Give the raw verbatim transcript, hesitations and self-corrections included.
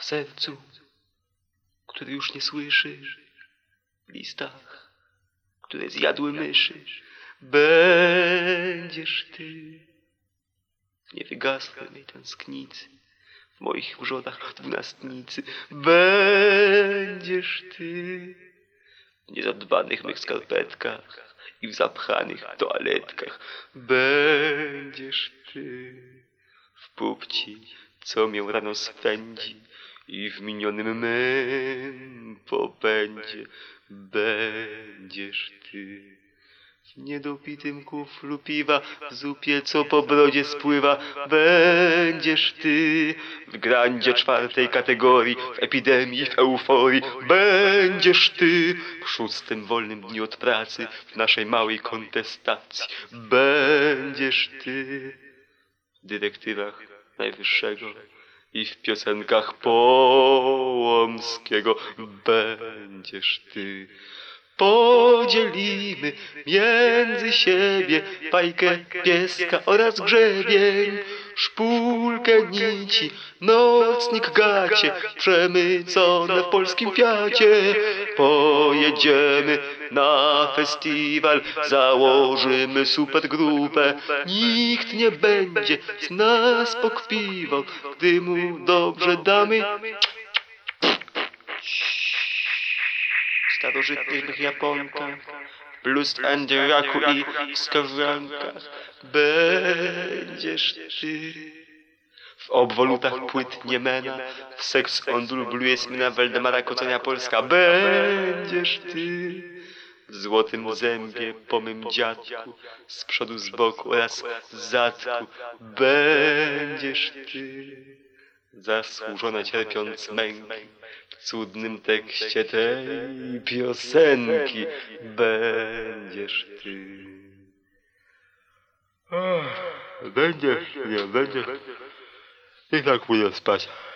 sercu, które już nie słyszy, w listach, które zjadły myszy, będziesz ty. W niewygasłej tęsknicy, w moich wrzodach dwunastnicy, będziesz ty. W niezadbanych mych skarpetkach i w zapchanych toaletkach, będziesz ty. W pupci, co mię rano spędzi, i w minionym mym popędzie, będziesz ty. W niedopitym kuflu piwa, w zupie, co po brodzie spływa, będziesz ty. W grandzie czwartej kategorii, w epidemii, w euforii, będziesz ty. W szóstym wolnym dniu od pracy, w naszej małej kontestacji, będziesz ty. W dyrektywach najwyższego i w piosenkach Połomskiego, będziesz ty. Podzielimy między siebie bajkę pieska oraz grzebień, szpulkę nici, nocnik gacie, przemycone w polskim Fiacie. Pojedziemy na festiwal, założymy supergrupę, nikt nie będzie z nas pokpiwał, gdy mu dobrze damy. W starożytnych Japonkach, plus Anderaku i skowronkach, będziesz ty. W obwolutach płyt Niemena, w Sex on Blue Jasmina Waldemara Koconia Polska, będziesz ty. W złotym zębie po mym dziadku, z przodu, z boku oraz z zadku, będziesz ty. Zasłużona cierpiąc męki, w cudnym tekście tej piosenki, będziesz ty. Będziesz, nie, będziesz. I tak pójdę spać.